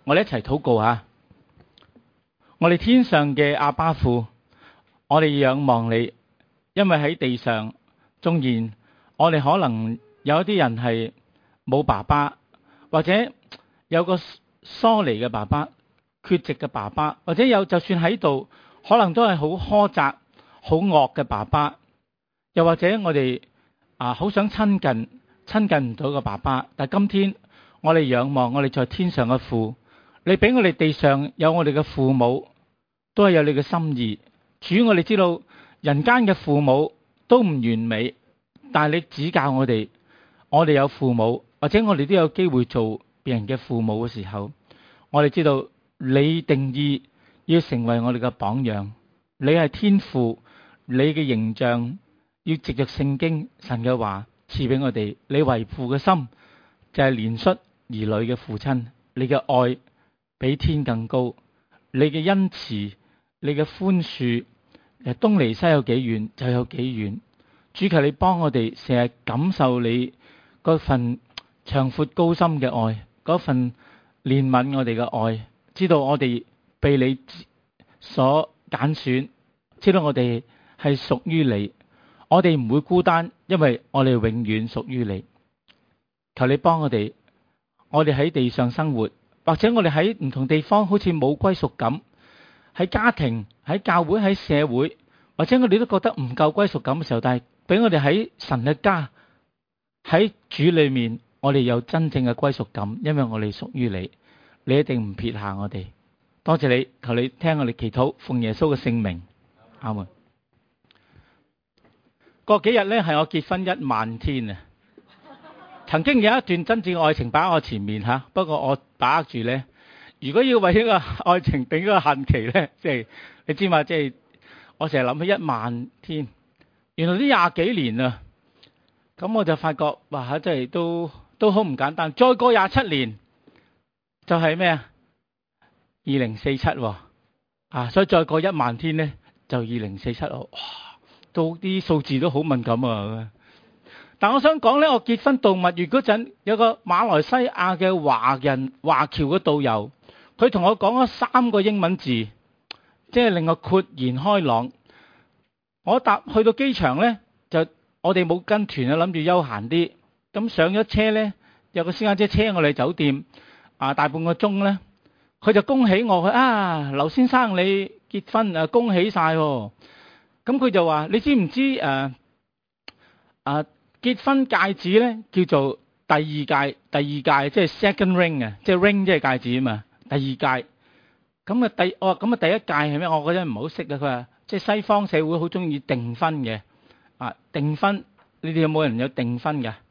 我哋一齊禱告下。我哋天上嘅阿爸父，我哋仰望你，因為喺地上，縱然我哋可能有一啲人係冇爸爸，或者有個疏離嘅爸爸、缺席嘅爸爸，或者有就算喺度，可能都係好苛責、好惡嘅爸爸，又或者我哋好想親近唔到個爸爸。但係今天我哋仰望我哋在天上嘅父，你俾我哋地上有我哋嘅父母，都係有你嘅心意。主，我哋知道人間嘅父母都唔完美，但係你指教我哋有父母，或者我哋都有機會做別人嘅父母嘅時候，我哋知道你定義要成為我哋嘅榜樣。你係天父，你嘅形象要藉着聖經神嘅話賜俾我哋。你為父嘅心就係憐恤兒女嘅父親，你嘅愛比天更高，你嘅恩慈、你嘅寬恕，東離西有幾遠就有幾遠。主，求你幫我哋成日感受你嗰份長闊高深嘅愛，嗰份憐憫我哋嘅愛，知道我哋被你所揀選，知道我哋係屬於你，我哋唔會孤單，因為我哋永遠屬於你。求你幫我哋喺地上生活，或者我哋喺唔同地方好似冇歸屬感，喺家庭、喺教會、喺社會，或者我哋都覺得唔夠歸屬感嘅時候，但係俾我哋喺神嘅家、喺主裏面，我哋有真正嘅歸屬感，因為我哋屬於你，你一定唔撇下我哋。多謝你，求你聽我哋祈禱，奉耶穌嘅聖名，阿門。過幾日咧係我結婚10000天啊！曾經有一段真正愛情擺喺我前面吓，不過我把握住咧，如果要為呢個愛情定一個限期咧，即係你知嘛，即係我成日諗起10000天，原來呢20幾年啊，咁我就發覺哇，真係都好唔簡單。再過27年就係咩啊？2047所以再過10000天咧就2047哇，到啲數字都好敏感啊！但我想講咧，我結婚度蜜月嗰陣，有個馬來西亞嘅華僑嘅導遊，佢同我講咗3個英文字，即係令我豁然開朗。我去到機場咧，就我哋冇跟團啊，諗住休閒啲。咁上咗車咧，有個私家車車我哋酒店大半個鐘咧，佢就恭喜我，劉先生你結婚恭喜晒喎。咁佢就話：你知唔知結婚戒指咧叫做第二戒，即係 second ring 啊，即係 ring 即係戒指啊嘛，第二戒。咁第一戒係咩？我覺得唔好識啊。佢話即係西方社會好中意訂婚嘅訂婚，你哋有冇人有訂婚㗎？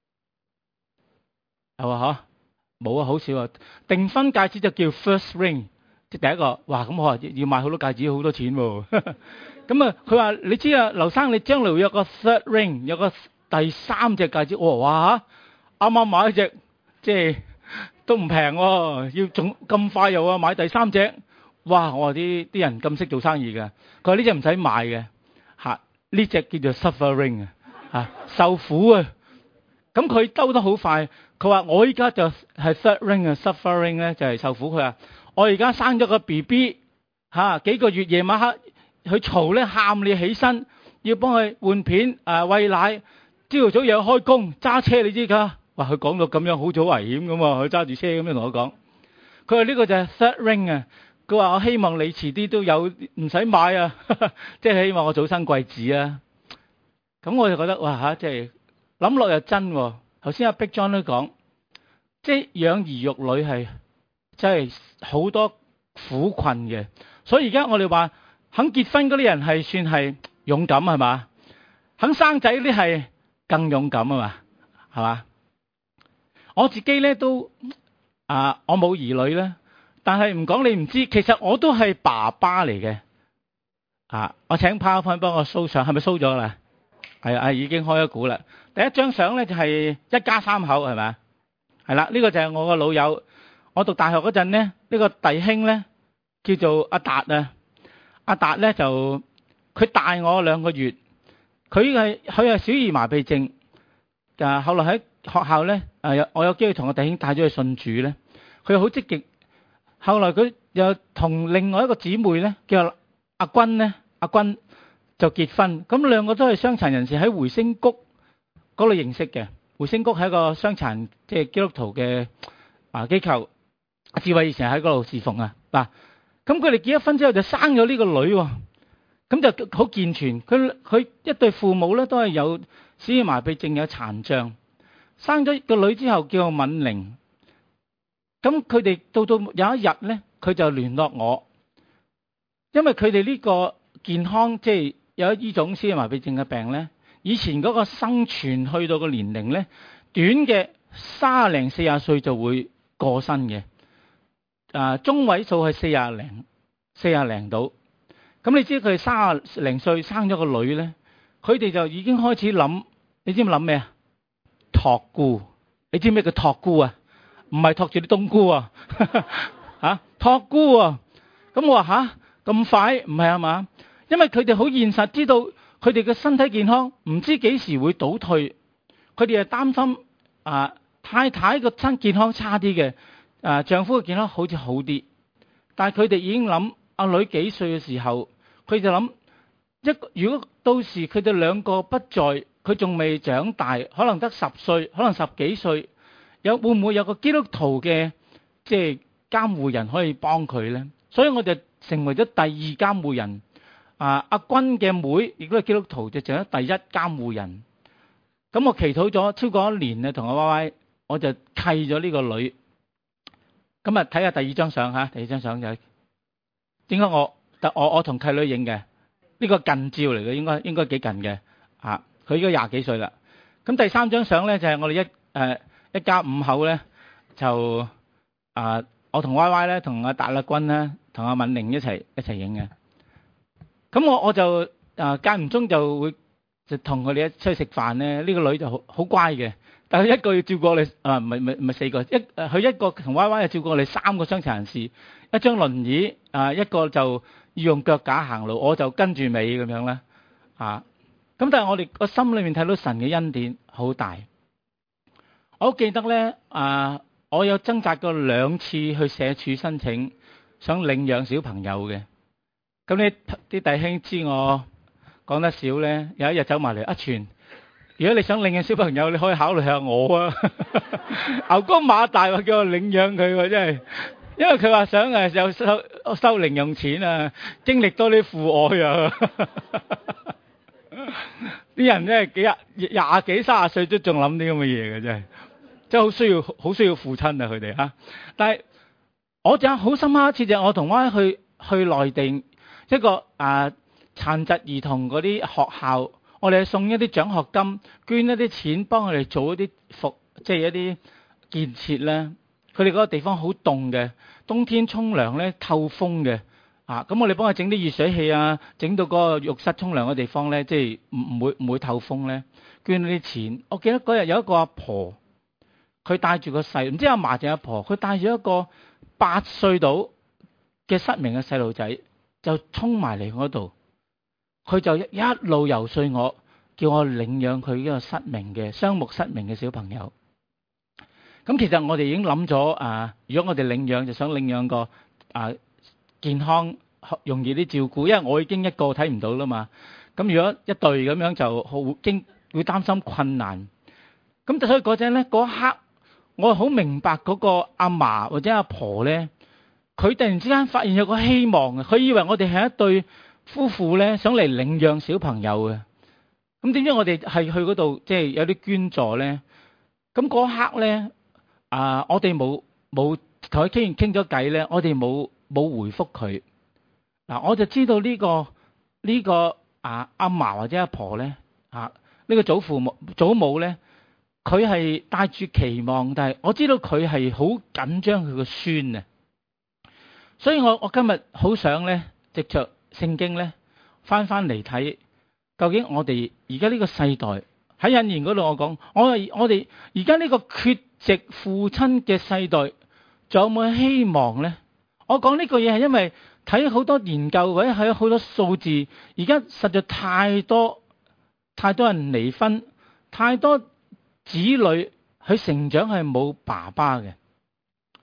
係嘛？冇啊，好少啊。訂婚戒指就叫 first ring， 即係第一個。哇！咁我話要買好多戒指，好多錢喎。咁佢話你知啊，劉生你將來會有個 third ring， 有個第3隻戒指。我話哇，啱啱買一隻，即係都唔平喎，要仲咁快又買第3隻。哇！我話啲人咁識做生意㗎。佢話呢隻唔使買嘅，呢隻叫做 suffering 受苦啊。咁佢兜得好快。佢話我依家就係 third ring suffering 咧就係受苦。佢話我而家生咗個 BB 幾個月，夜晚黑佢嘈咧喊你起身，要幫佢換片餵奶，朝頭早又要開工揸車，你知㗎？哇！佢講到咁樣好似好危險咁喎，佢揸住車咁樣同我講。佢話呢個就係 third ring 啊。佢話我希望你遲啲都有唔使買啊，即係希望我早生貴子啊。咁我就覺得哇即係諗落又真喎。頭先阿 Big John 都講，即係養兒育女係真係好多苦困嘅。所以而家我哋話肯結婚嗰啲人係算係勇敢係嘛？肯生仔嗰啲係更勇敢啊嘛？係嘛？我自己咧都我冇兒女咧，但係唔講你唔知，其實我都係爸爸嚟嘅。我請 PowerPoint 幫我 show 相，係咪 show 咗啦？係已經開咗估啦。第一張相咧就係一家3口係咪？係啦，呢個就係我個老友。我讀大學嗰陣咧，呢個弟兄咧叫做阿達啊。阿達咧就佢大我2個月，佢係小兒麻痹症。後來喺學校咧我有機會同個弟兄帶咗去信主咧，佢好積極後來佢又同另外一個姊妹咧，叫阿君咧，阿君就結婚。咁兩個都係傷殘人士，喺回聲谷嗰度認識嘅。回聲谷係一個傷殘即係基督徒嘅機構。智慧以前喺嗰度侍奉啊。嗱，咁佢哋結咗婚之後就生咗呢個女喎，咁就好健全。佢一對父母咧都係有使耳麻痹症，有殘障。生咗個女之後叫敏玲。咁佢哋到有一日咧，佢就聯絡我，因為佢哋呢個健康即係有呢種使耳麻痹症嘅病咧，以前嗰個生存去到個年齡咧，短嘅30零40歲就會過身嘅，中位數係40零到。咁你知佢30零歲生咗個女咧，佢哋就已經開始諗，你知唔知諗咩啊？託孤。你知咩叫託孤啊？唔係托住啲冬菇啊，託孤啊。咁我話咁快唔係啊嘛？因為佢哋好現實，知道佢哋嘅身體健康唔知幾時會倒退，佢哋係擔心太太個身健康差啲嘅，丈夫嘅健康好似好啲，但係佢哋已經諗阿女幾歲嘅時候，佢就諗如果到時佢哋兩個不在，佢仲未長大，可能得10歲，可能10幾歲。會唔會有個基督徒嘅即係監護人可以幫佢咧？所以我就成為咗第二監護人。阿君嘅妹亦都係基督徒，就成咗第一監護人。咁我祈禱咗超過1年咧，同阿 Y Y， 我就契咗呢個女。咁睇下第二張相嚇，第二張相就點解我同契女影嘅？呢個近照嚟嘅，應該幾近嘅。佢依家20幾歲啦。咁第3張相咧就係我哋一家5口咧，就我同 Y Y 咧，同阿達立君咧，同阿敏玲一齊影嘅。咁我就間唔中就會就同佢哋出去食飯咧。呢個女就好乖嘅，但係一個要照顧我哋唔係4個，佢一個同 Y Y 就照顧我哋3個傷殘人士，一張輪椅一個就要用腳架行路，我就跟住尾咁樣啦。咁但係我哋個心裏面睇到神嘅恩典好大。我記得咧，我有掙扎過2次去社署申請，想領養小朋友嘅。咁呢啲弟兄知我講得少咧，有一日走埋嚟傳，如果你想領養小朋友，你可以考慮下我啊。牛高馬大話叫我領養佢喎，真係，因為佢話想有收零用錢啊，經歷多啲父愛啊。啲人咧20幾30歲都仲諗啲咁嘅嘢嘅，真係。即係好需要父親啊！佢哋但係我就好深刻一次，就我同媽去內地一個殘疾兒童嗰啲學校，我哋送一啲獎學金，捐一啲錢幫佢哋做一啲即係一啲建設咧。佢哋嗰個地方好凍嘅，冬天沖涼咧透風嘅咁我哋幫佢整啲熱水器整到嗰個浴室沖涼嘅地方咧，即係唔會透風咧。捐咗啲錢，我記得嗰日有一個阿婆。佢帶住個唔知阿嫲定阿婆，佢帶住一個8歲到嘅失明嘅細路仔，就衝埋嚟嗰度，佢就一路游說我，叫我領養佢呢個雙目失明嘅小朋友。咁其實我哋已經諗咗如果我哋領養，就想領養個健康容易啲照顧，因為我已經一個睇唔到啦嘛。咁如果一對咁樣就會擔心困難。咁所以嗰陣咧，嗰一刻。我好明白嗰個阿嫲或者阿婆咧，佢突然之間發現有個希望嘅，佢以為我哋係一對夫婦咧，想嚟領養小朋友嘅。咁點知我哋係去嗰度即係有啲捐助咧？咁嗰刻咧，我哋冇同佢傾咗偈咧，我哋冇回覆佢。我就知道呢個阿嫲或者阿婆咧，呢個祖母咧。佢係帶住期望，但係我知道佢係好緊張佢個孫啊，所以我今日好想咧，藉着聖經咧，翻嚟睇，究竟我哋而家呢個世代喺引言嗰度，我講，我哋而家呢個缺席父親嘅世代，仲有冇希望咧？我講呢句嘢係因為睇好多研究或者睇好多數字，而家實在太多人離婚，太多子女佢成長係冇爸爸嘅，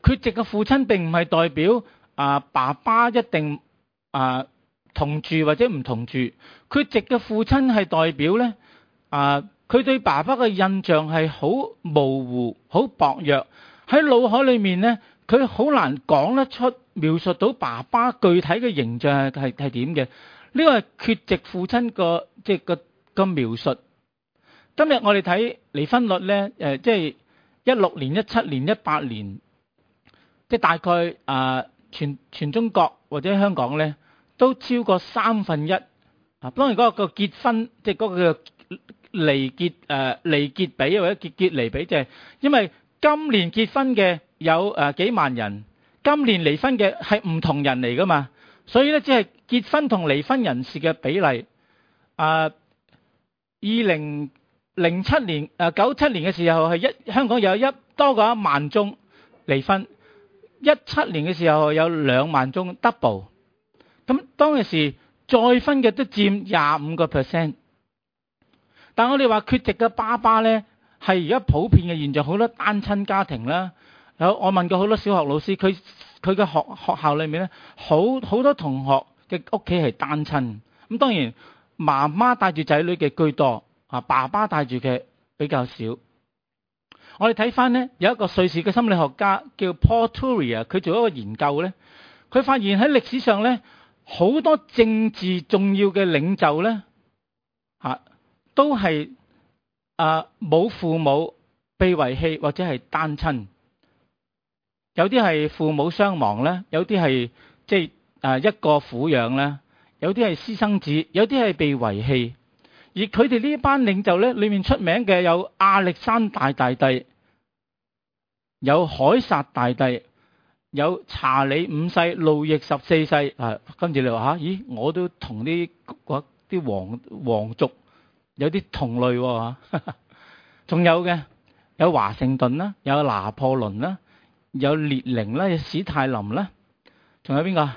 缺席嘅父親並唔係代表爸爸一定同住或者唔同住。缺席嘅父親係代表咧佢對爸爸嘅印象係好模糊、好薄弱，喺腦海裏面咧，佢好難講得出、描述到爸爸具體嘅形象係點嘅。呢個係缺席父親個個描述。今日我哋睇離婚率咧，即係16年、17年、18年，即係大概全中國或者香港咧，都超過1/3。當然嗰個結婚，即係嗰個離結比或者結離比，就係因為今年結婚嘅有幾萬人，今年離婚嘅係唔同人嚟噶嘛，所以咧只係結婚同離婚人士嘅比例。2007年97年嘅時候香港有多過1萬宗離婚，17年嘅時候有2萬宗 double。咁當其時再婚嘅都佔25%。但我哋話缺席嘅爸爸咧，係而家普遍嘅現象，好多單親家庭啦。我問過好多小學老師，佢嘅學校裏面咧，好多同學嘅屋企係單親。咁當然媽媽帶住仔女嘅居多，爸爸帶住嘅比較少。我哋睇翻咧，有一個瑞士嘅心理學家叫 Paul Turier， 佢做一個研究咧，佢發現喺歷史上咧，好多政治重要嘅領袖咧，都係冇父母，被遺棄或者係單親。有啲係父母雙亡咧，有啲係即係一個撫養咧，有啲係私生子，有啲係被遺棄。而佢哋呢班領袖咧，裏面出名嘅有亞歷山大大帝，有凱撒大帝，有查理5世、路易14世。跟住你話咦，我都同啲皇族有啲同類喎。仲有嘅有華盛頓啦，有拿破崙啦，有列寧啦，有史泰林啦，仲有邊個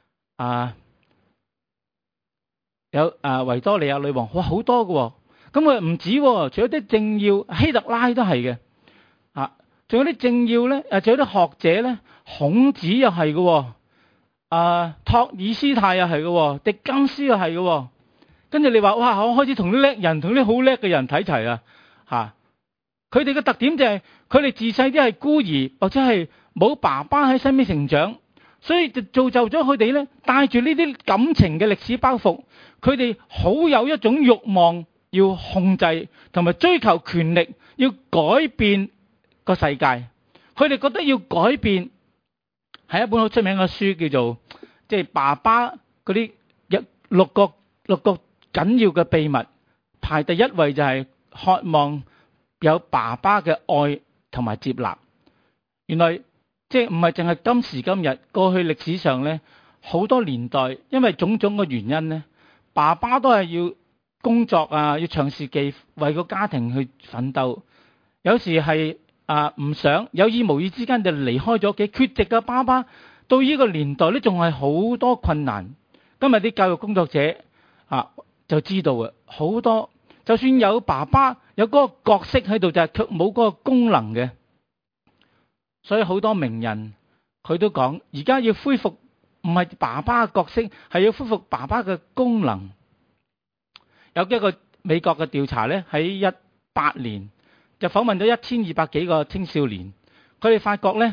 有維多利亞女王。哇，好多嘅。咁佢唔止，除咗啲政要，希特拉都係嘅。仲有啲政要咧，仲有啲學者咧，孔子又係嘅，托爾斯泰又係嘅，狄更斯又係嘅。跟住你話哇，我開始同啲叻人，同啲好叻嘅人睇齊啦。佢哋嘅特點就係佢哋自細啲係孤兒，或者係冇爸爸喺身邊成長，所以就造就咗佢哋咧，帶住呢啲感情嘅歷史包袱，佢哋好有一種慾望要控制同埋追求權力，要改變個世界。佢哋覺得要改變，係一本好出名嘅書，叫做即係爸爸嗰啲六個緊要嘅秘密。排第一位就係渴望有爸爸嘅愛同埋接納。原來即係唔係淨係今時今日，過去歷史上咧，好多年代因為種種嘅原因咧，爸爸都係要工作要長時期為個家庭去奮鬥，有時係唔想有意無意之間就離開咗屋企。缺席嘅爸爸到呢個年代咧，仲係好多困難。今日啲教育工作者就知道好多就算有爸爸有嗰個角色喺度，就係卻冇嗰個功能嘅。所以好多名人佢都講，而家要恢復唔係爸爸嘅角色，係要恢復爸爸嘅功能。有一個美國嘅調查咧，喺18年就訪問咗1200幾個青少年，佢哋發覺咧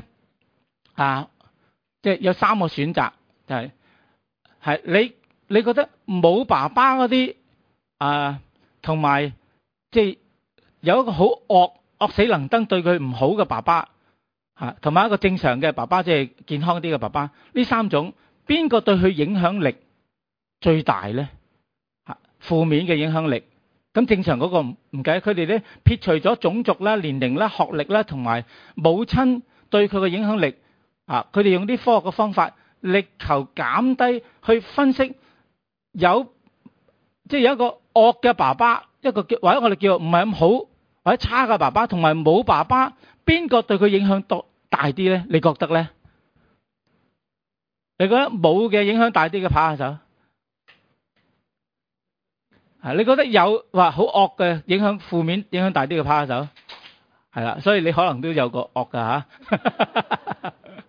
即係有3個選擇，就係你覺得冇爸爸嗰啲同埋即係有一個好惡死能登對佢唔好嘅爸爸，同埋一個正常嘅爸爸，即係健康啲嘅爸爸，呢3種邊個對佢影響力最大咧？負面嘅影響力。咁正常嗰個唔計，佢哋咧撇除咗種族啦、年齡啦、學歷啦，同埋母親對佢嘅影響力，佢哋用啲科學嘅方法力求減低，去分析即係有一個惡嘅爸爸，一個或者我哋叫唔係咁好或者差嘅爸爸，同埋冇爸爸，邊個對佢影響大啲咧？你覺得咧？你覺得冇嘅影響大啲嘅拍下手？你覺得有話好惡嘅影響，負面影響大啲嘅拍下手？係啦，所以你可能都有個惡㗎吓。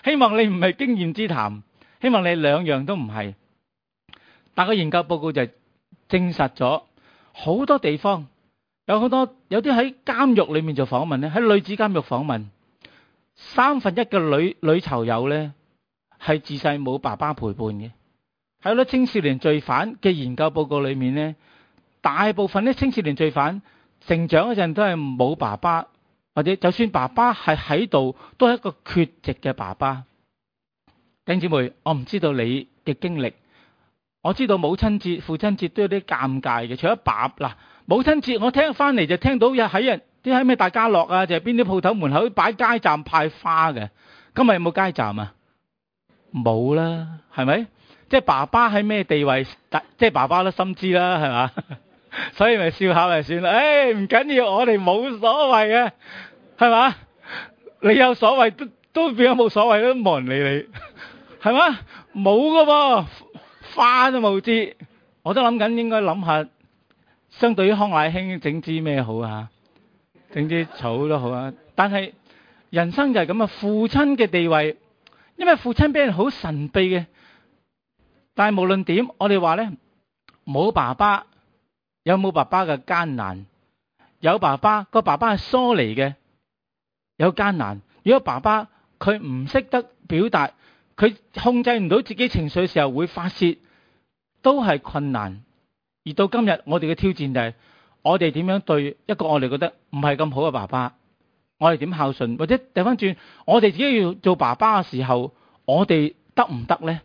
希望你唔係經驗之談，希望你兩樣都唔係。但個研究報告就證實咗好多地方有啲喺監獄裏面做訪問咧，喺女子監獄訪問，1/3嘅女囚友咧係自細冇爸爸陪伴嘅。喺好多青少年罪犯嘅研究報告裏面咧，大部分啲青少年罪犯成長嗰陣都係冇爸爸，或者就算爸爸係喺度，都係一個缺席嘅爸爸。弟兄姊妹，我唔知道你嘅經歷，我知道母親節、父親節都有啲尷尬嘅。除咗母親節，我聽翻嚟就聽到喺咩大家樂啊，就係邊啲鋪頭門口擺街站派花嘅。今日有冇街站啊？冇啦，係咪？即係爸爸喺咩地位，即係爸爸都心知啦，係嘛？所以咪笑下咪算啦。唔緊要，我哋冇所謂嘅，係嘛？你有所謂都變咗冇所謂，都冇人理你，係嘛？冇噶噃，花都冇知。我都諗緊應該諗下，相對於康乃馨整支咩好啊？整啲草都好啊。但係人生就係咁啊，父親嘅地位，因為父親俾人好神秘嘅。但係無論點，我哋話咧，冇爸爸有冇爸爸嘅艱難，有爸爸個爸爸係疏離嘅，有艱難。如果爸爸佢唔識得表達，佢控制唔到自己情緒嘅時候會發洩，都係困難。而到今日我哋嘅挑戰就係，我哋點樣對一個我哋覺得唔係咁好嘅爸爸，我哋點孝順，或者掉返轉，我哋自己要做爸爸嘅時候，我哋得唔得呢？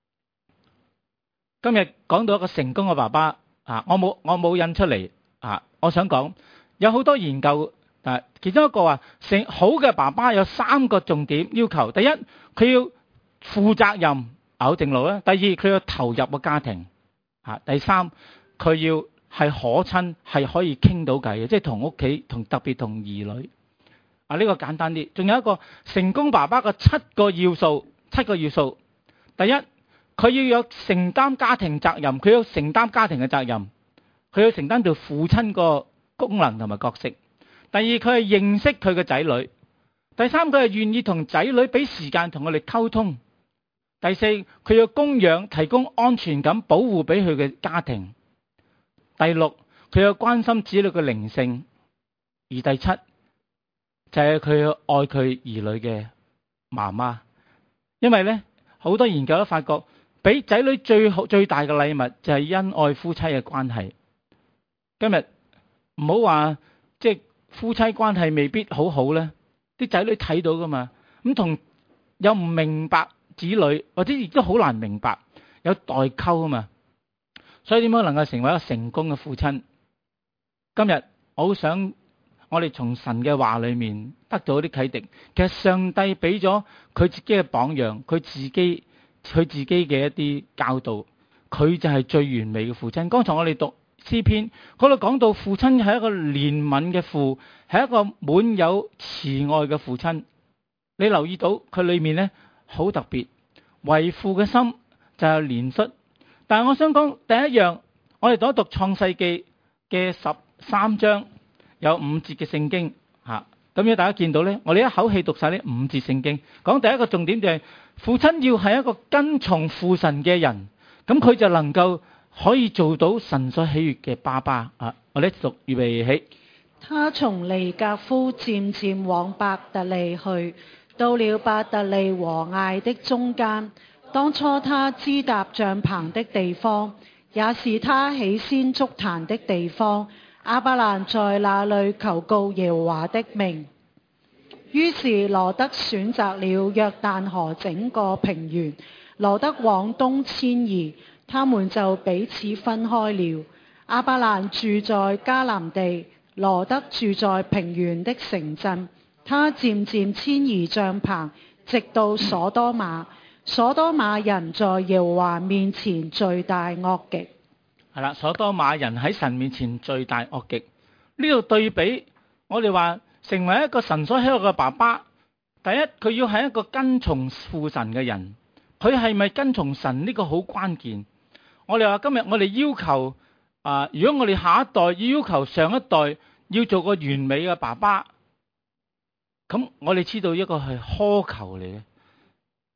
今日講到一個成功嘅爸爸我冇印出嚟我想講有好多研究其中一個話好嘅爸爸有3個重點要求。第一，佢要負責任，咬正路啦。第二，佢要投入個家庭第三，佢要係可親，係可以傾到偈嘅，即係同屋企特別同兒女呢個簡單啲。仲有一個成功爸爸嘅7個要素。第一，佢要有承擔家庭責任，佢要承擔家庭嘅責任，佢要承擔做父親個功能同埋角色。第二，佢係認識佢嘅仔女。第三，佢係願意同仔女俾時間同我哋溝通。第四，佢要供養，提供安全感，保護俾佢嘅家庭。第六，佢要關心子女嘅靈性。而第七，就係佢要愛佢兒女嘅媽媽。因為咧，好多研究都發覺，俾仔女最大嘅禮物就係恩愛夫妻嘅關係。今日唔好話即係夫妻關係未必好好咧，啲仔女睇到噶嘛。咁同又唔明白子女，或者亦都好難明白，有代溝啊嘛。所以點樣能夠成為一個成功嘅父親？今日我好想我哋從神嘅話裏面得到啲啟迪。其實上帝俾咗佢自己嘅榜樣，佢自己嘅一啲教導，佢就係最完美嘅父親。剛才我哋讀詩篇嗰度講到，父親係一個憐憫嘅父，係一個滿有慈愛嘅父親。你留意到佢裏面咧好特別，為父嘅心就係憐恤。但係我想講第一樣，我哋讀創世記嘅13章有5節嘅聖經咁樣大家見到咧，我哋一口氣讀晒呢5節聖經。講第一個重點就係父親要係一個跟從父神嘅人，咁佢就能夠可以做到神所喜悅嘅爸爸我哋一讀預備起。 他從利革夫漸漸往伯特利去，到了伯特利和艾的中間。當初他支搭帳棚的地方，也是他起先築壇的地方。亞伯蘭在那裏求告耶和華的名。於是羅得選擇了約旦河整個平原，羅得往東遷移，他們就彼此分開了。亞伯蘭住在迦南地，羅得住在平原的城鎮。他漸漸遷移帳棚，直到所多瑪。所多瑪人在耶和華面前罪大惡極。 係啦，所多瑪人喺神面前罪大惡極。呢度對比，我哋話成為一個神所喜愛嘅爸爸，第一，佢要係一個跟從父神嘅人。佢係咪跟從神呢個好關鍵。我哋話今日我哋要求如果我哋下一代要求上一代要做個完美嘅爸爸，咁我哋知道一個係苛求嚟嘅。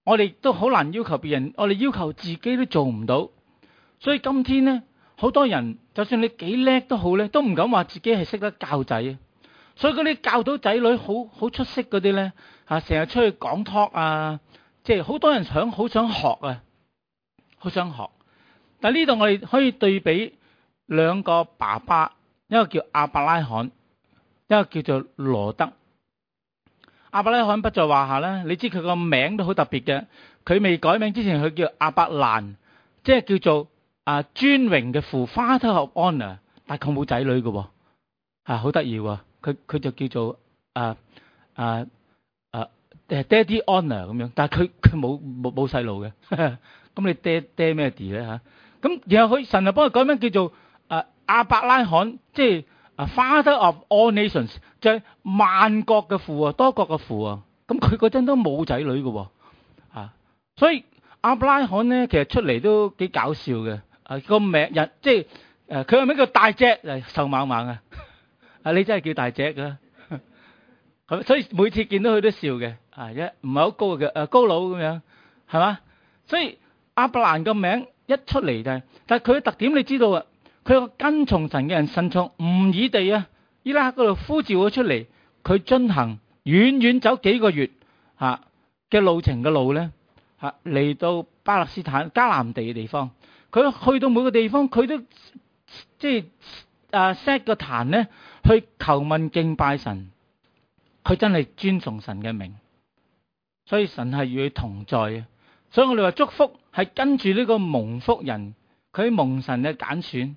我哋都好難要求別人，我哋要求自己都做唔到。所以今天呢，好多人就算你幾叻都好咧，都唔敢話自己係識得教仔啊。所以嗰啲教到仔女好出色嗰啲咧，成日出去講 talk 啊，即係好多人好想學啊，好想學。但係呢度我哋可以對比兩個爸爸，一個叫亞伯拉罕，一個叫做羅德。亞伯拉罕不在話下啦，你知佢個名都好特別嘅，佢未改名之前佢叫亞伯蘭，即係叫做尊榮嘅父 ，Father of Honor， 但係佢冇仔女嘅喎，好得意喎，佢就叫做Daddy Honor 咁樣，但係佢冇細路嘅，咁你爹咩哋咧嚇？咁然後神就幫佢改名叫做亞伯拉罕，即係Father of all nations， 就係萬國嘅父啊，多國嘅父啊。咁佢嗰陣都冇仔女嘅喎，所以亞伯拉罕咧其實出嚟都幾搞笑嘅。個名即係佢個名叫大隻，瘦猛猛啊！你真係叫大隻㗎，所以每次見到佢都笑嘅。唔係好高嘅高佬咁樣，係嘛？所以亞伯蘭個名一出嚟就係，但係佢嘅特點你知道啊，佢係個跟從神嘅人，神從吾爾地伊拉克嗰度呼召咗出嚟，佢遵行遠遠走幾個月嘅路程嘅路咧，嚟到巴勒斯坦迦南地嘅地方，佢去到每個地方佢都即係set 個壇咧去求問敬拜神，佢真係尊崇神嘅名，所以神係與佢同在嘅。所以我哋話祝福係跟住呢個蒙福人，佢蒙神嘅揀選，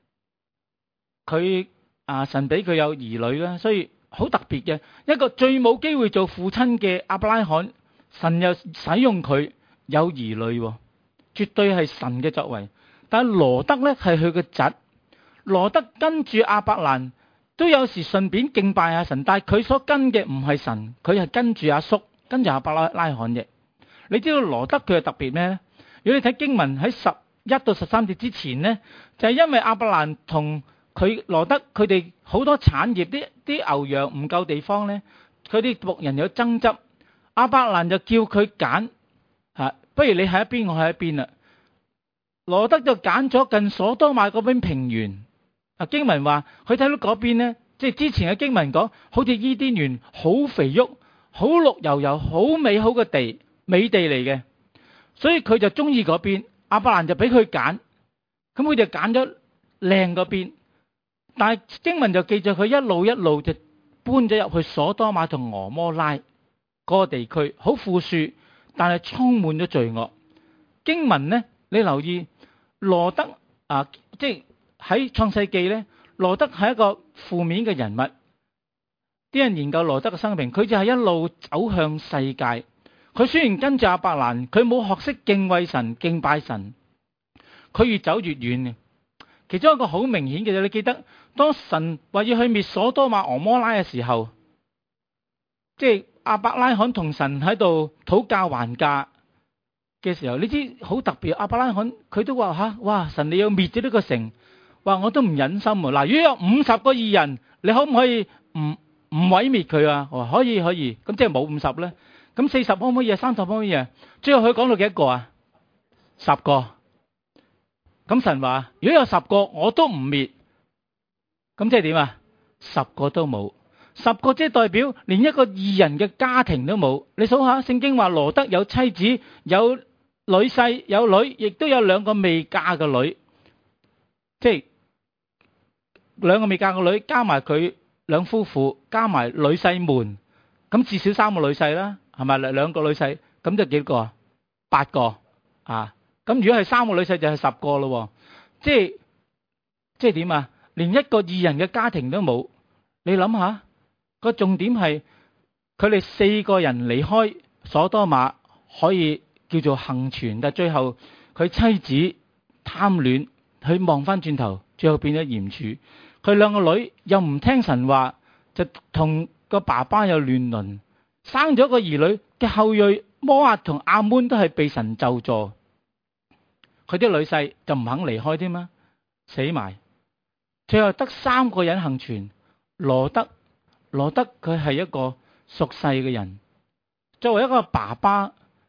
佢神俾佢有兒女啦，所以好特別嘅一個最冇機會做父親嘅亞伯拉罕，神又使用佢有兒女，絕對係神嘅作為。但係羅德咧係佢嘅侄，羅德跟住亞伯蘭都有時順便敬拜下神，但係佢所跟嘅唔係神，佢係跟住阿叔，跟住亞伯拉罕嘅。你知道羅德佢係特別咩咧？如果你睇經文喺11到13節之前咧，就係因為亞伯蘭同佢羅德佢哋好多產業，啲牛羊唔夠地方咧，佢啲僕人有爭執，亞伯蘭就叫佢揀不如你喺一邊，我喺一邊啦。羅德就揀咗近所多瑪嗰邊平原。經文話佢睇到嗰邊咧，即係之前嘅經文講，好似伊甸園好肥沃、好綠油油、好美好嘅地，美地嚟嘅，所以佢就中意嗰邊。亞伯蘭就俾佢揀，咁佢就揀咗靚嗰邊。但係經文就記住佢一路就搬咗入去所多瑪同俄摩拉嗰個地區，好富庶，但係充滿咗罪惡。經文咧，你留意羅德即係喺創世記咧，羅德係一個負面嘅人物。啲人研究羅德嘅生平，佢就係一路走向世界。佢雖然跟住亞伯蘭，佢冇學識敬畏神、敬拜神，佢越走越遠嘅。其中一個好明顯嘅，你記得當神話要去滅所多瑪俄摩拉嘅時候，即係亞伯拉罕同神喺度討價還價嘅時候，你知好特別。亞伯拉罕佢都話哇，神你要滅咗呢個城，話我都唔忍心喎。嗱，如果有50個義人，你可唔可以唔毀滅佢啊？我話可以，咁即係冇50咧。咁40可唔可以啊？30可唔可以啊？最後佢講到幾多個啊？10個。咁神話如果有10個我都唔滅，咁即係點啊？10個都冇，10個即係代表連一個義人嘅家庭都冇。你數下聖經話羅德有妻子、有女婿、有女，亦都有2個未嫁嘅女，即係2個未嫁嘅女加埋佢兩夫婦加埋女婿們，咁至少3個女婿啦，係咪？2個女婿，咁就幾個啊？8個啊！咁如果係3個女婿就係10個咯，即係點啊？連一個義人嘅家庭都冇。你諗下，個重點係佢哋4個人離開所多瑪可以叫做幸存，但係最後佢妻子貪戀，佢望翻轉頭，最後變咗鹽柱。佢2個女又唔聽神話，就同個爸爸有亂倫，生咗個兒女嘅後裔摩押同亞捫都係被神咒詛。佢啲女婿就唔肯離開添嘛，死埋。最後得3個人幸存。羅德佢係一個屬世嘅人，作為一個爸爸，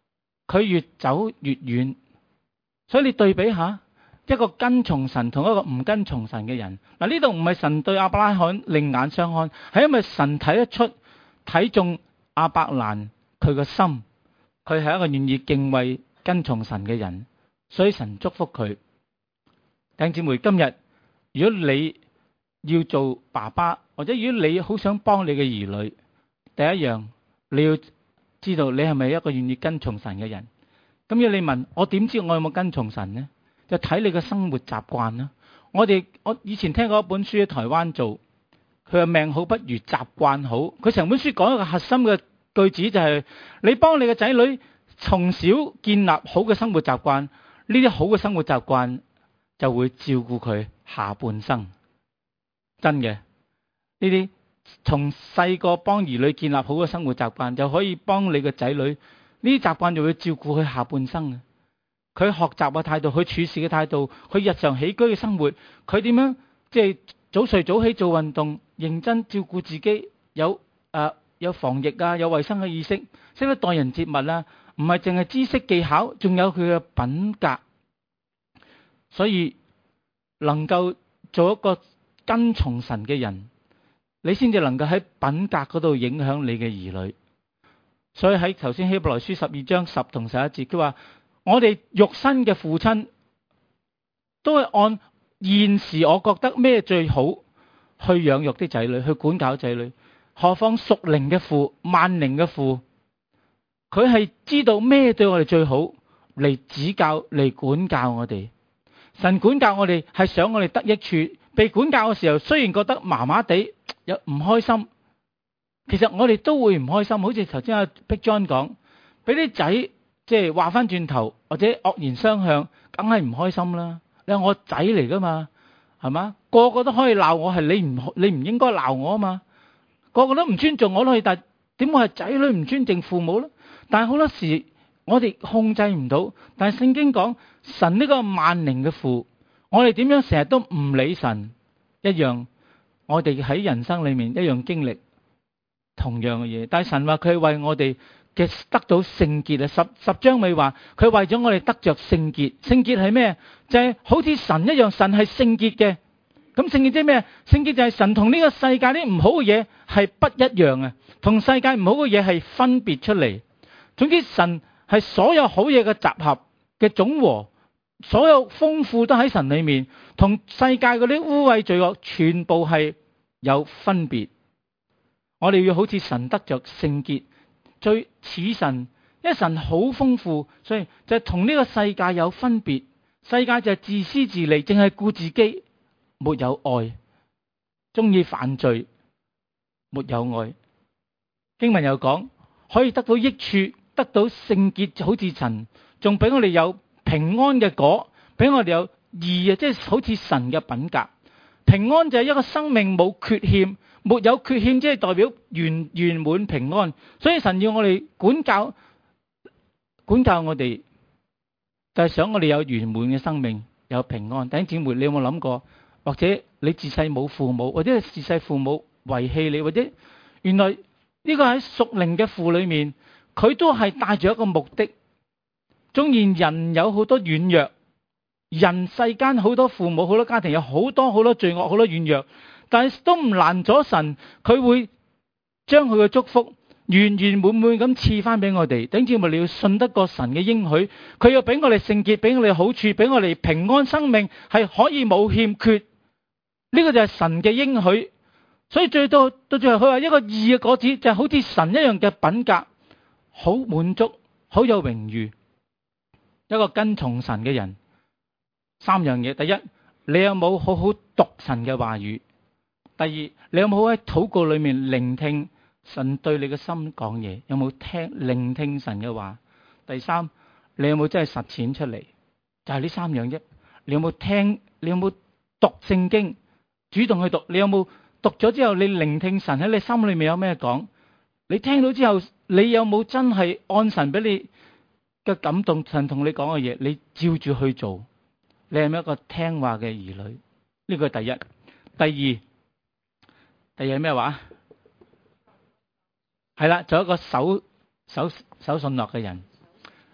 佢越走越遠。所以你對比下一個跟從神同一個唔跟從神嘅人。嗱，呢度唔係神對亞伯拉罕另眼相看，係因為神睇得出睇中亞伯蘭佢個心，佢係一個願意敬畏跟從神嘅人，所以神祝福佢。弟兄姊妹，今日如果你要做爸爸，或者如果你好想幫你嘅兒女，第一樣你要知道你係咪一個願意跟從神嘅人。咁要你問我點知我有冇跟從神呢？就睇你嘅生活習慣啦。我以前聽過一本書喺台灣做，佢話命好不如習慣好。佢成本書講一個核心嘅句子就係，你幫你嘅仔女從小建立好嘅生活習慣，呢啲好嘅生活習慣就會照顧佢下半生。真嘅，呢啲從細個幫兒女建立好嘅生活習慣，就可以幫你嘅仔女，呢啲習慣就會照顧佢下半生。佢學習嘅態度，佢處事嘅態度，佢日常起居嘅生活，佢點樣即係早睡早起做運動，認真照顧自己，有防疫啊，有衛生嘅意識，識得待人接物啦，唔係淨係知識技巧，仲有佢嘅品格。所以能夠做一個跟從神嘅人，你先至能夠喺品格嗰度影響你嘅兒女。所以喺頭先希伯來書12章10同11節，佢話我哋肉身嘅父親都係按現時我覺得咩最好去養育啲仔女，去管教仔女，何況屬靈嘅父，萬靈嘅父，佢係知道咩對我哋最好，嚟指教，嚟管教我哋。神管教我哋係想我哋得益處，被管教嘅時候雖然覺得麻麻地，又唔開心，其實我哋都會唔開心。好似頭先阿 Big John 講，俾啲仔即係話翻轉頭或者惡言相向，梗係唔開心啦。你話我仔嚟噶嘛，係嘛？個個都可以鬧我，係你唔應該鬧我啊嘛。個個都唔尊重我都可以，但點會係仔女唔尊重父母咧？但係好多時我哋控制唔到。但係聖經講神呢個萬靈嘅父，我哋點樣成日都唔理神一樣，我哋喺人生裏面一樣經歷同樣嘅嘢。但係神話佢為我哋嘅得到聖潔啊，十章尾話佢為咗我哋得着聖潔。聖潔係咩？就係好似神一樣，神係聖潔嘅。咁聖潔即係咩？聖潔就係神同呢個世界啲唔好嘅嘢係不一樣啊，同世界唔好嘅嘢係分別出嚟。總之神係所有好嘢嘅集合嘅總和，所有豐富都喺神裏面，同世界嗰啲污穢罪惡全部係有分別。我哋要好似神得着聖潔，最似神，因為神好豐富，所以就同呢個世界有分別。世界就係自私自利，淨係顧自己，沒有愛，中意犯罪，沒有愛。經文又講可以得到益處，得到聖潔，好似神，仲俾我哋有平安嘅果，俾我哋有義啊，即係好似神嘅品格。平安就係一個生命冇缺陷，沒有缺陷即係代表圓滿平安。所以神要我哋管教我哋，就係想我哋有圓滿嘅生命，有平安。弟兄姊妹，你有冇諗過？或者你自細冇父母，或者自細父母遺棄你，或者原來呢個喺屬靈嘅父裏面，佢都係帶住一個目的。縱然人有好多軟弱，人世間好多父母，好多家庭有好多罪惡，好多軟弱，但係都唔難咗神，佢會將佢嘅祝福圓圓滿滿咁賜翻俾我哋。弟兄姊妹，你要信得過神嘅應許，佢要俾我哋聖潔，俾我哋好處，俾我哋平安生命，係可以冇欠缺。呢個就係神嘅應許。所以到最後佢話一個義嘅果子就係好似神一樣嘅品格，好滿足，好有榮譽。一個跟從神嘅人，三樣嘢：第一，你有冇好好讀神嘅話語；第二，你有冇喺禱告裏面聆聽神對你嘅心講嘢，有冇聆聽神嘅話；第三，你有冇真係實踐出嚟？就係呢三樣啫。你有冇聽？你有冇讀聖經？主動去讀。你有冇讀咗之後，你聆聽神喺你心裏面有咩講？你聽到之後，你有冇真係按神俾你嘅感動，神同你講嘅嘢，你照住去做？你係咪一個聽話嘅兒女？呢個係第一。第二係咩話？係啦，做一個守信諾嘅人。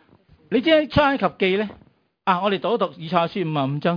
你知喺出埃及記咧我哋讀一讀以賽亞書55章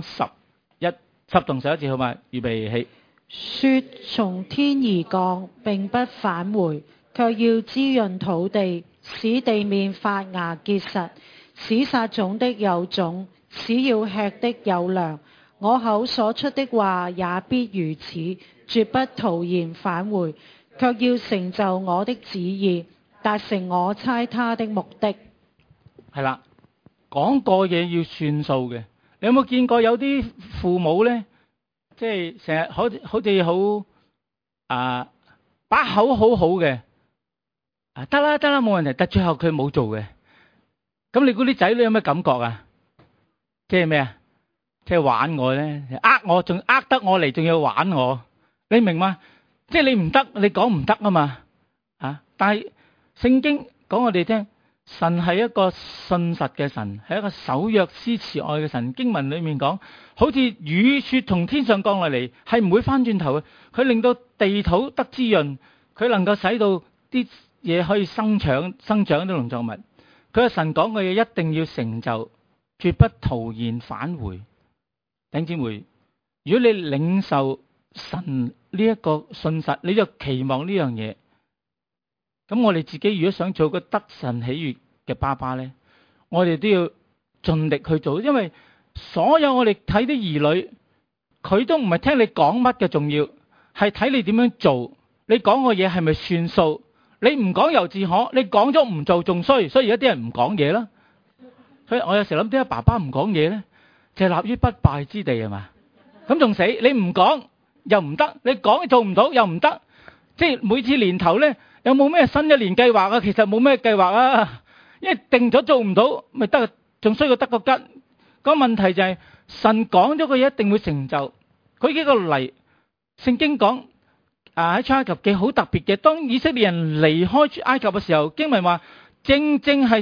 10同11節好嘛？預備起。 雪從天而降，並不返回，卻要滋潤土地，使地面發芽結實，使撒種的有種，使要吃的有糧。我口所出的話也必如此，絕不徒然返回，卻要成就我的旨意，達成我差他的目的。 係啦，講過嘢要算數嘅。你有冇見過有啲父母咧，即係成日好似好把口好好嘅，得啦冇問題，但最後佢冇做嘅。咁你估啲仔女有咩感覺啊？即係咩啊？即係玩我咧，我仲得我嚟，仲要玩我，你明嗎？即係你唔得，你講唔得啊嘛。但係聖經講我哋聽，神係一個信實嘅神，係一個守約施慈愛嘅神。經文裏面講，好似雨雪從天上降落嚟，係唔會翻轉頭嘅。佢令到地土得滋潤，佢能夠使到啲嘢可以生長啲農作物。佢係神講嘅嘢一定要成就，絕不徒然返回。弟兄姊妹，如果你領受神呢一個信實，你就期望呢樣嘢。咁我哋自己如果想做個得神喜悅嘅爸爸咧，我哋都要盡力去做，因為所有我哋睇啲兒女，佢都唔係聽你講乜嘅重要，係睇你點樣做。你講個嘢係咪算數？你唔講猶自可，你講咗唔做仲衰，所以而家啲人唔講嘢啦。所以我有時諗，點解爸爸唔講嘢咧？就係立於不敗之地係嘛？咁仲死？你唔講又唔得，你講做唔到又唔得。即係每次年頭咧，有冇咩新一年計劃啊？其實冇咩計劃啊，因為定咗做唔到，咪得仲衰過得個吉。個問題就係神講咗個嘢一定會成就。舉幾個例，聖經講喺出埃及記好特別嘅，當以色列人離開出埃及嘅時候，經文話正係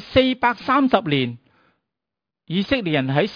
430年，以色列人喺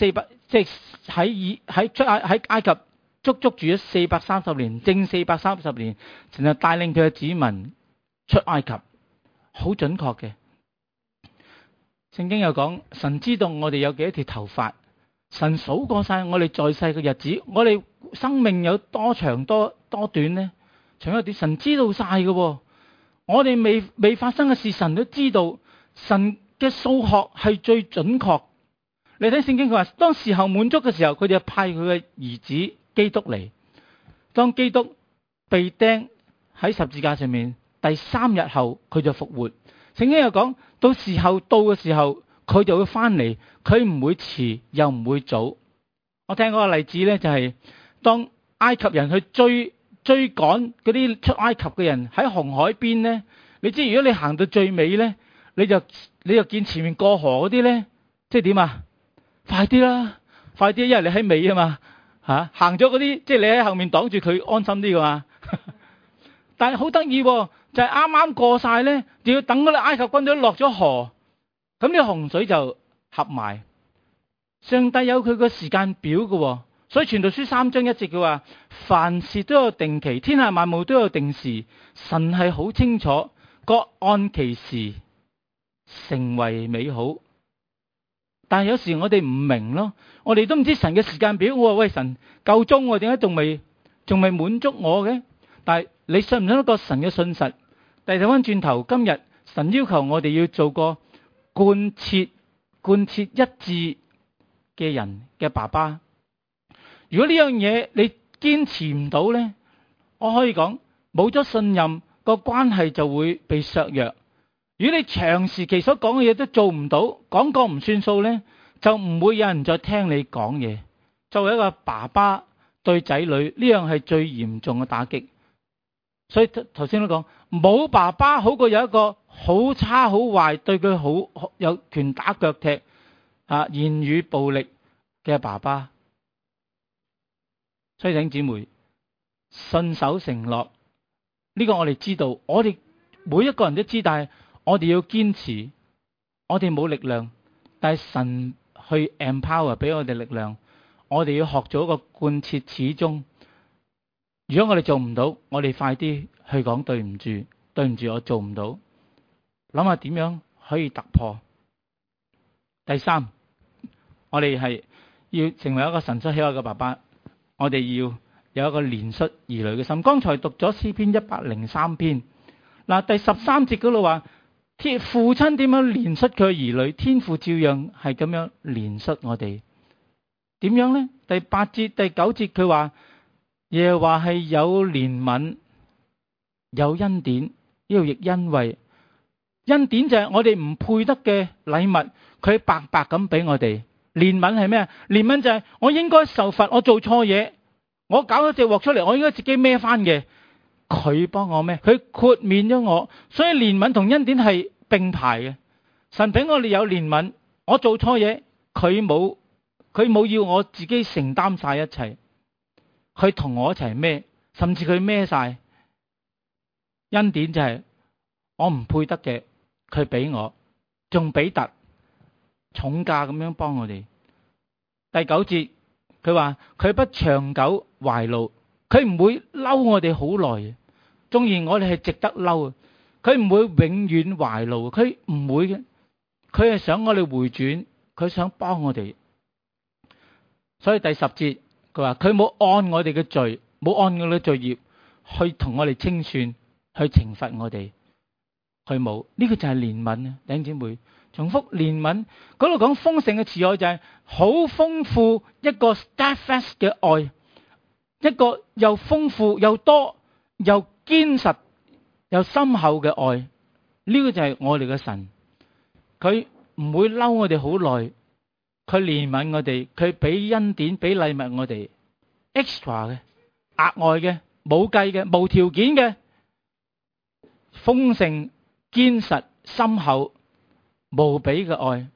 喺埃及足住咗430年，正430年，然後帶領佢嘅子民出埃及，好準確嘅。聖經又講，神知道我哋有幾多條頭髮，神數過晒我哋在世嘅日子，我哋生命有多長多短呢？長一啲，神知道晒嘅。我哋未發生嘅事，神都知道。神嘅數學係最準確。你睇聖經佢話，當時候滿足嘅時候，佢就派佢嘅兒子基督嚟。當基督被釘喺十字架上面，第3日後佢就復活。聖經又講，到時候到嘅時候，佢就會翻嚟，佢唔會遲又唔會早。我聽過個例子咧，就係當埃及人去追趕嗰啲出埃及嘅人喺紅海邊咧，你知如果你行到最尾咧，你就見前面過河嗰啲咧，即係點啊？快啲啦，快啲，因為你喺尾啊嘛，行咗嗰啲，即係你喺後面擋住佢，安心啲噶嘛。但係好得意，就係啱啱過晒咧，就要等嗰啲埃及軍隊落咗河，咁呢洪水就合埋。上帝有佢個時間表嘅，所以傳道書3章1節佢話，凡事都有定期，天下萬物都有定時，神係好清楚，各按其時成為美好。但係有時我哋唔明咯，我哋都唔知神嘅時間表。我話喂，神夠鐘，點解仲未滿足我嘅？但係你信唔信得過神嘅信實？但係睇翻轉頭，今日神要求我哋要做個貫徹一致嘅人嘅爸爸。如果呢樣嘢你堅持唔到咧，我可以講冇咗信任，個關係就會被削弱。如果你長時期所講嘅嘢都做唔到，講過唔算數咧，就唔會有人再聽你講嘢。作為一個爸爸對仔女，呢樣係最嚴重嘅打擊。所以頭先都講，冇爸爸好過有一個好差好壞，對佢好有拳打腳踢言語暴力嘅爸爸。所以弟兄姊妹，信守承諾呢個我哋知道，我哋每一個人都知，但係我哋要堅持。我哋冇力量，但係神去 empower 俾我哋力量。我哋要學咗一個貫徹始終。如果我哋做唔到，我哋快啲去講對唔住，我做唔到。諗下點樣可以突破。 第三，我哋係要成為一個神所喜愛嘅爸爸，我哋要有一個憐恤兒女嘅心。剛才讀咗詩篇103篇，嗱，第13節嗰度話，父親點樣憐恤佢嘅兒女，天父照樣係咁樣憐恤我哋。點樣呢？第8節、第9節佢話，耶和華係有憐憫、有恩典，呢度亦因為恩典就係我哋唔配得嘅禮物，佢白白咁俾我哋。憐憫係咩啊？憐憫就係我應該受罰，我做錯嘢，我搞咗隻鑊出嚟，我應該自己孭翻嘅。佢幫我孭，佢豁免咗我，所以憐憫同恩典係並排嘅。神俾我哋有憐憫，我做錯嘢，佢冇要我自己承擔晒一切，佢同我一齊孭，甚至佢孭晒。恩典就係我唔配得嘅，佢俾我，仲俾特重價咁樣幫我哋。第9節佢話佢不長久懷怒，佢唔會嬲我哋好耐嘅，縱然我哋係值得嬲，佢唔會永遠懷怒，佢唔會嘅，佢係想我哋回轉，佢想幫我哋。所以第10節佢話佢冇按我哋嘅罪，冇按我哋嘅罪孽去同我哋清算，去懲罰我哋，佢冇。呢個就係憐憫啊，弟兄姊妹。重複憐憫嗰度講豐盛嘅慈愛就係好豐富，一個 steadfast 嘅愛，一個又豐富又多又堅實又深厚嘅愛。呢個就係我哋嘅神，佢唔會嬲我哋好耐，佢憐憫我哋，佢俾恩典俾禮物我哋 extra 嘅額外嘅冇計嘅無條件嘅豐盛堅實深厚無比嘅愛。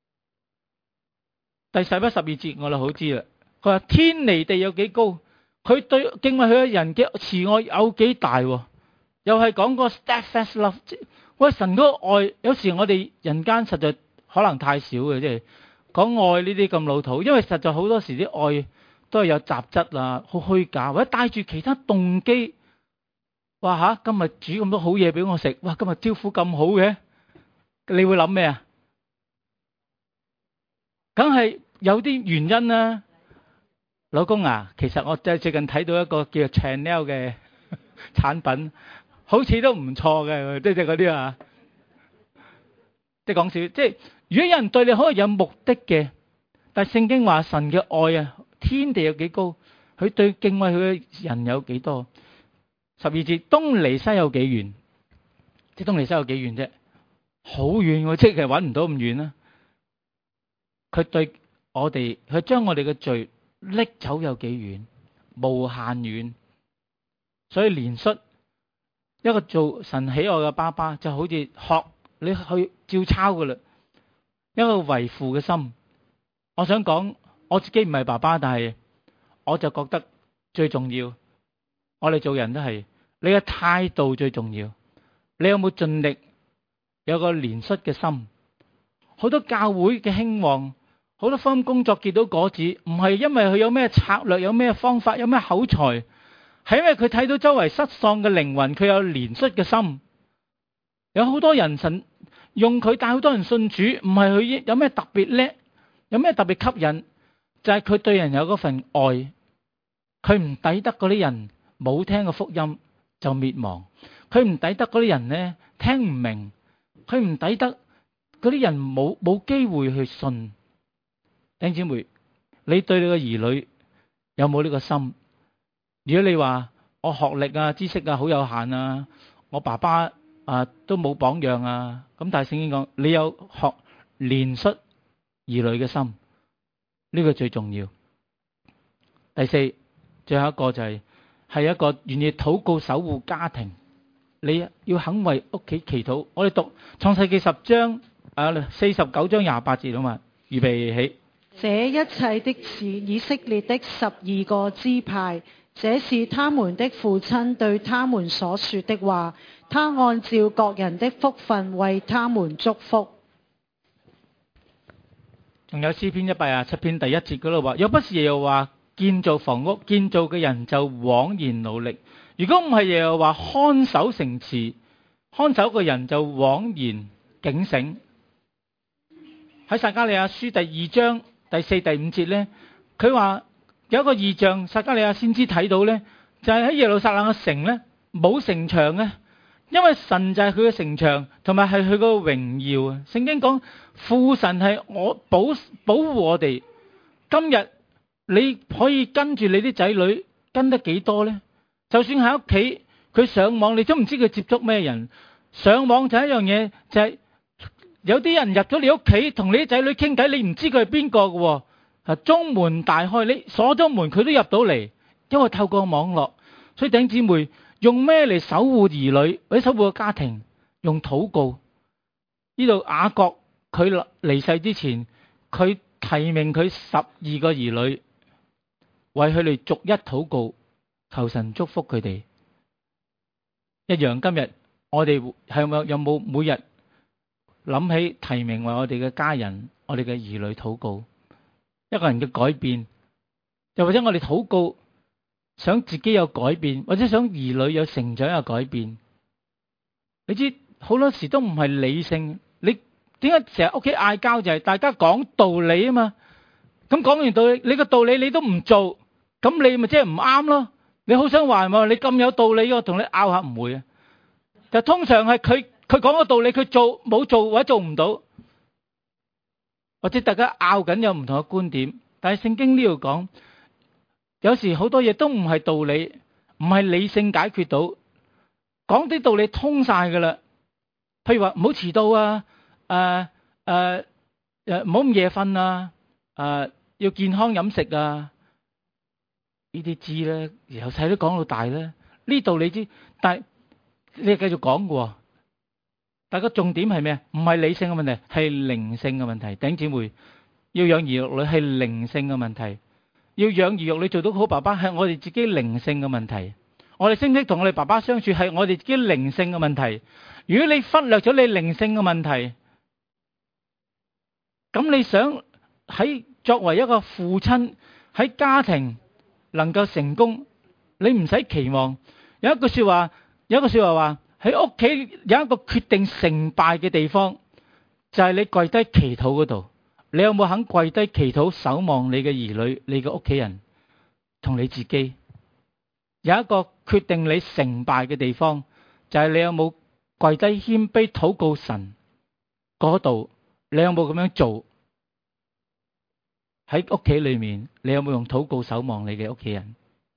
第11、12節我哋好知啦，佢話天離地有幾高，佢對敬畏佢嘅人嘅慈愛有幾大，又係講個 steadfast love。喂，神嗰個愛，有時我哋人間實在可能太少嘅，即係講愛呢啲咁老土，因為實在好多時啲愛都係有雜質啊，好虛假，或者帶住其他動機。哇吓，今日煮咁多好嘢俾我食，哇，今日招呼咁好嘅。你會諗咩啊？梗係有啲原因啦。老公啊，其實我最近睇到一個叫 Chanel 嘅產品，好似都唔錯嘅，即係嗰啲啊。即係講笑，即係如果有人對你可能有目的嘅，但係聖經話神嘅愛啊，天地有幾高，佢對敬畏佢嘅人有幾多。12節，東離西有幾遠？即係東離西有幾遠啫？好遠喎，即係揾唔到咁遠啦。佢對我哋，佢將我哋嘅罪拎走有幾遠？無限遠。所以憐恤一個做神喜愛嘅爸爸，就好似學你去照抄噶啦。一個為父嘅心。我想講，我自己唔係爸爸，但係我就覺得最重要。我哋做人都係，你嘅態度最重要。你有冇盡力？有個憐恤嘅心。好多教會嘅興旺，好多福音工作見到果子，唔係因為佢有咩策略，有咩方法，有咩口才，係因為佢睇到周圍失喪嘅靈魂，佢有憐恤嘅心。有好多人神用佢帶好多人信主，唔係佢有咩特別叻，有咩特別吸引，就係佢對人有嗰份愛。佢唔抵得嗰啲人冇聽過福音就滅亡，佢唔抵得嗰啲人呢聽唔明，佢唔抵得嗰啲人冇機會去信。弟兄姊妹，你對你個兒女有冇呢個心？如果你話我學歷啊、知識啊好有限啊，我爸爸啊都冇榜樣啊，咁但係聖經講你有學憐恤兒女嘅心，呢個最重要。第4，最後一個就係一個願意禱告守護家庭。你要肯為屋企祈禱。我哋讀創世記10章49章28節啊嘛，預備起。 這一切的是以色列的12個支派，這是他們的父親對他們所說的話。他按照各人的福分為他們祝福。 仲有詩篇127篇第1節嗰度話：若不是耶和華建造房屋，建造嘅人就枉然努力；如果唔係耶和華看守城池，看守嘅人就枉然警醒。 喺撒迦利亞書第2章第4、第5節咧，佢話有一個異象，撒迦利亞先知睇到咧，就係喺耶路撒冷嘅城咧冇城牆嘅，因為神就係佢嘅城牆，同埋係佢個榮耀啊！聖經講父神係我保護我哋。今日你可以跟住你啲仔女跟得幾多呢？就算喺屋企佢上網，你都唔知佢接觸咩人。上網就係一樣嘢，就係有啲人入咗你屋企同你啲仔女傾偈，你唔知佢係邊個嘅。中門大開，你鎖咗門佢都入到嚟，因為透過網絡。所以弟兄姊妹，用咩嚟守護兒女或者守護個家庭？用禱告。呢度雅各佢離世之前，佢提名佢12個兒女，為佢哋逐一禱告，求神祝福佢哋。一樣，今日我哋有冇每日諗起提名為我哋嘅家人、我哋嘅兒女禱告？一個人嘅改變，又或者我哋禱告想自己有改變，或者想兒女有成長有改變。你知好多時都唔係理性，你點解成日屋企嗌交？就係大家講道理啊嘛。咁講完道理，你個道理你都唔做，咁你咪即係唔啱咯。你好想話嘛？你咁有道理，我同你拗下唔會啊。就通常係佢講個道理，佢做冇做或者做唔到，或者大家拗緊有唔同嘅觀點。但係聖經呢度講，有時好多嘢都唔係道理，唔係理性解決到。講啲道理通晒噶啦，譬如話唔好遲到啊，唔好咁夜瞓啊，要健康飲食啊，呢啲知咧，由細都講到大咧，呢道理知，但係你係繼續講嘅，但係個重點係咩？唔係理性嘅問題，係靈性嘅問題。弟兄姊妹，要養兒育女係靈性嘅問題，要養兒育女做到好爸爸係我哋自己靈性嘅問題。我哋識唔識同我哋爸爸相處係我哋自己靈性嘅問題。如果你忽略咗你靈性嘅問題，咁你想喺作為一個父親喺家庭能夠成功，你唔使期望。有一句說話話喺屋企有一個決定成敗嘅地方，就係你跪低祈禱嗰度。你有冇肯跪低祈禱守望你嘅兒女、你嘅屋企人同你自己？有一個決定你成敗嘅地方，就係你有冇跪低謙卑禱告神嗰度？你有冇咁樣做？喺屋企裏面，你有冇用禱告守望你嘅屋企人？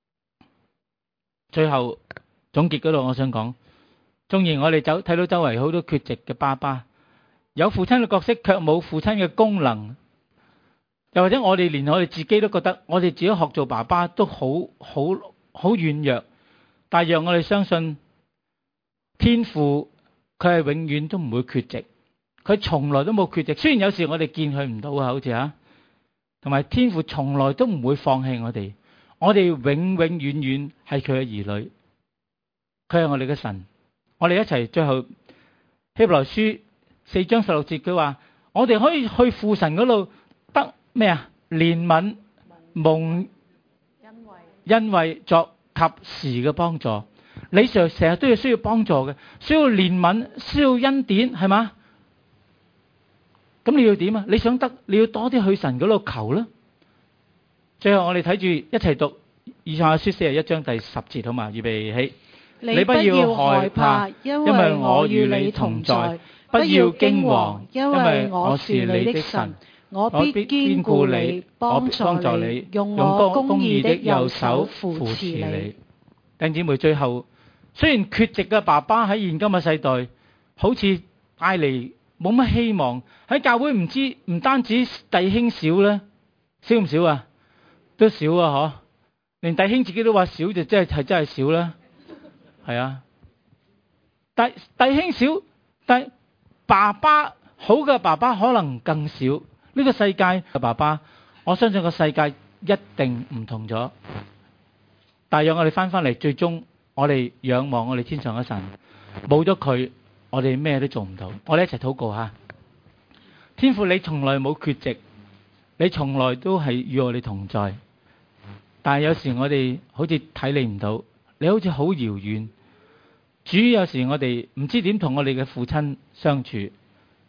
最後總結嗰度，我想講，縱然我哋睇到周圍好多缺席嘅爸爸，有父親嘅角色，卻冇父親嘅功能。又或者我哋連我哋自己都覺得，我哋自己學做爸爸都好軟弱。但係讓我哋相信天父，佢係永遠都唔會缺席，佢從來都冇缺席。雖然有時我哋見佢唔到啊，好似同埋天父從來都唔會放棄我哋。我哋永遠係佢嘅兒女，佢係我哋嘅神。我哋一齊最後希伯來書4章16節，佢話我哋可以去父神嗰度得咩啊？憐憫蒙恩惠作及時嘅幫助。你成日都要需要幫助嘅，需要憐憫，需要恩典，係嘛？咁你要點啊？你想得，你要多啲去神嗰度求啦。最後我哋睇住一齊讀以賽亞書41章第10節，好嘛？預備起。你不要害怕，因為我與你同在；不要驚惶，因為我是你的神，我必堅固你，幫助你，用我公義的右手扶持你。弟兄姊妹，最後雖然缺席嘅爸爸喺現今嘅世代，好似帶嚟冇乜希望。喺教會唔單止弟兄少咧，少唔少啊？都少啊，嗬！連弟兄自己都話少，就真係少啦。係啊，但弟兄少，但爸爸好嘅爸爸可能更少。呢個世界嘅爸爸，我相信個世界一定唔同咗。但係讓我哋翻嚟，最終我哋仰望我哋天上嘅神，冇咗佢，我哋咩都做唔到。我哋一齊禱告下。天父，你從來冇缺席，你從來都係與我哋同在。但係有時我哋好似睇你唔到，你好似好遙遠。主，有時我哋唔知點同我哋嘅父親相處，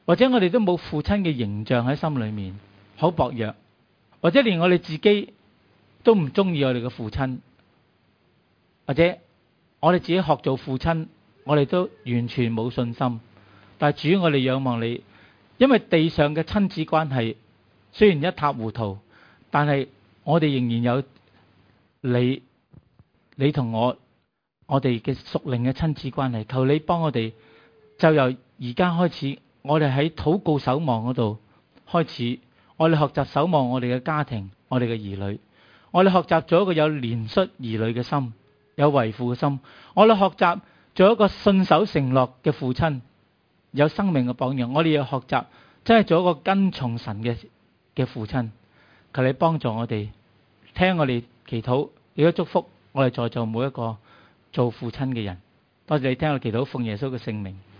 或者我哋都冇父親嘅形象喺心裏面，好薄弱，或者連我哋自己都唔中意我哋嘅父親，或者我哋自己學做父親，我哋都完全冇信心。但係主，我哋仰望你，因為地上嘅親子關係雖然一塌糊塗，但係我哋仍然有你同我哋嘅屬靈嘅親子關係。求你幫我哋，就由而家開始，我哋喺禱告守望嗰度開始，我哋學習守望我哋嘅家庭，我哋嘅兒女，我哋學習做一個有憐恤兒女嘅心，有為父嘅心，我哋學習做一個信守承諾嘅父親，有生命嘅榜樣。我哋要學習真係做一個跟從神嘅父親。求你幫助我哋，聽我哋祈禱，亦都祝福我哋在座每一個做父親嘅人。多謝你聽我祈禱，奉耶穌嘅聖名。